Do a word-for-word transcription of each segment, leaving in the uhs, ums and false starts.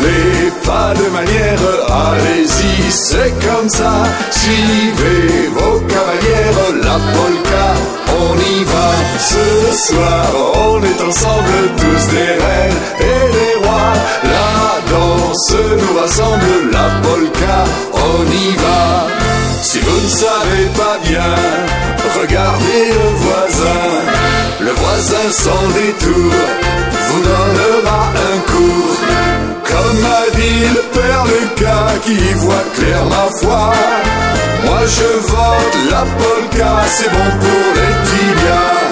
Allez, pas de manière, allez-y, c'est comme ça. Suivez vos cavalières, la polka, on y va. Ce soir, on est ensemble, tous des reines et des rois. La danse nous rassemble, la polka, on y va. Si vous ne savez pas bien, regardez le voisin. Le voisin sans détour vous donnera un cours. Comme a dit le père Lucas qui voit clair ma foi. Moi je vote la polka, c'est bon pour les tibias.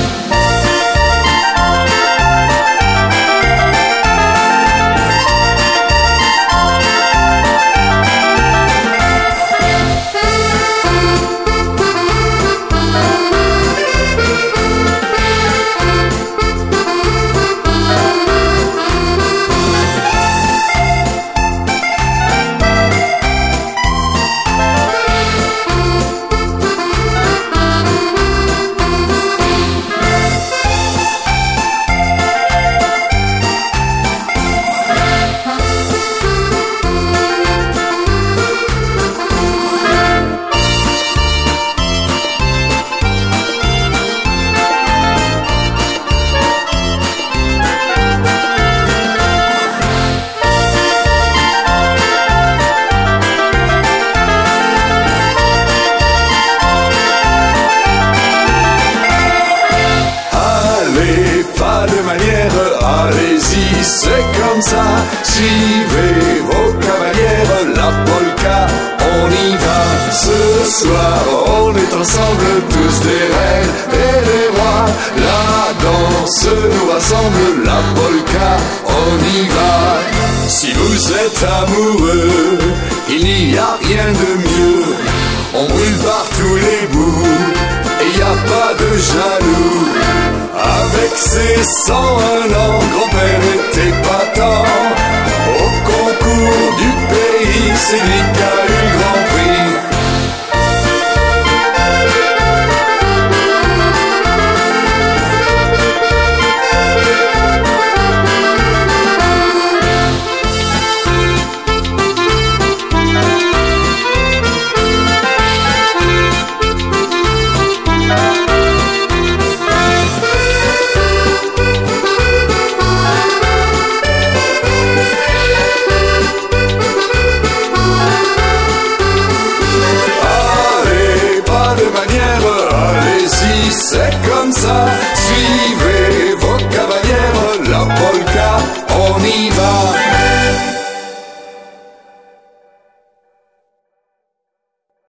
Pas de manière, allez-y, c'est comme ça. Suivez vos cavalières, la polka, on y va. Ce soir, on est ensemble, tous des reines et des rois. La danse nous rassemble, la polka, on y va. Si vous êtes amoureux, il n'y a rien de mieux. On brûle par tous les bouts, et y a pas de jaloux. Avec ses cent un ans, grand-père était